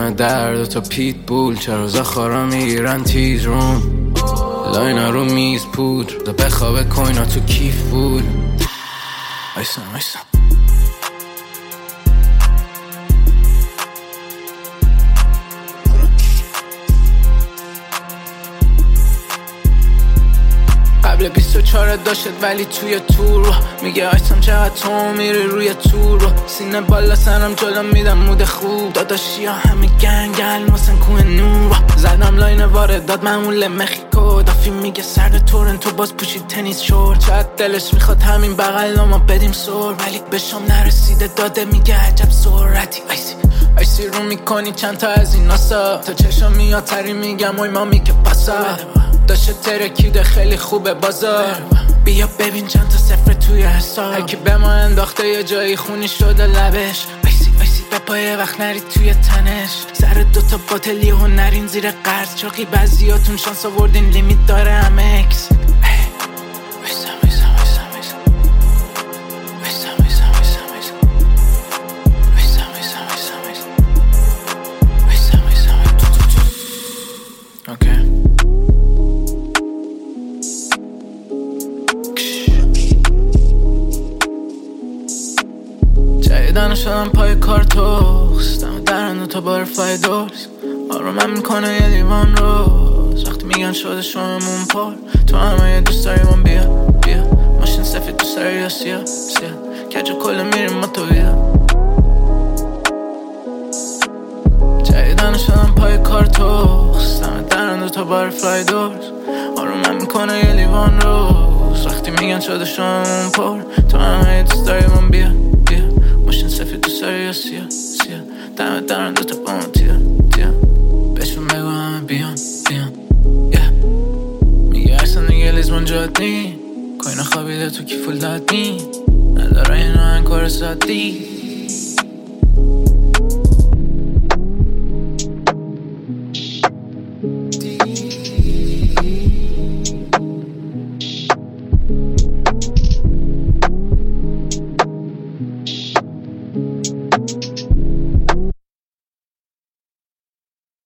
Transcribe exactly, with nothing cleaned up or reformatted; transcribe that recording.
دم درد تا پیت بول، چرا زخارا میگیرن تیز روم، لاینا رو میز پودر، دا بخوابه کوینا تو کیف بود. وایسا وایسا قبل بیست و چهار داشت ولی توی تور رو میگه آیسم چقدر تو میری روی تور رو، سینه بالا سرم جلو میدم مود خوب، داداشی ها همه گنگل واسن کوه نور رو زدم لاین واردات معمول مخیکو، دافی میگه سرد تورنتو باز پوشید تنیس شورت، شاید دلش میخواد همین بغل ما بدیم سر، ولی به شام نرسیده داده میگه عجب سرعتی. آیسی آیسی رو میکنی چند تا از این ناسا، تا چشم میاد تری میگم اوی مامی که پاسا، داشته ترکیده خیلی خوبه بازار، بیا ببین چند تا صفر توی حساب، هرکی به ما انداخته یه جایی خونی شده لبش، آیسی آیسی به پایه وقت نرید توی تنش، سر دوتا باتلی و نرین زیر قرض، چاقی بعضیاتون شانس آوردین لیمیت داره همه اکس. جدیدن شدم پای کار توستم درن تا بار فایدورز، آرومم میکنه یه لیوان روز، وقتی میگن شده شممون پر، تو همه یه دوست داری من بیا بیا، ماشین سفید دوست داری یا سیاه سیاه، کج کل میریم ما تو بیا. جدیدن شدم پای کار توستم درن تا بار فایدورز، آرومم میکنه یه لیوان روز، وقتی میگن شده شممون پر، تو همه یه دوست داری من بیا بیا، ماشین سفید دوست داری یا سیاه سیاه، دمه دارن دوتا با من تیا تیا، بهشون بگو همه بیان بیان yeah. میگه اصلا دیگه لیزبان جاد نی، کوینا خوابیده تو کی فول داد نی، نداره اینو انکار سادی،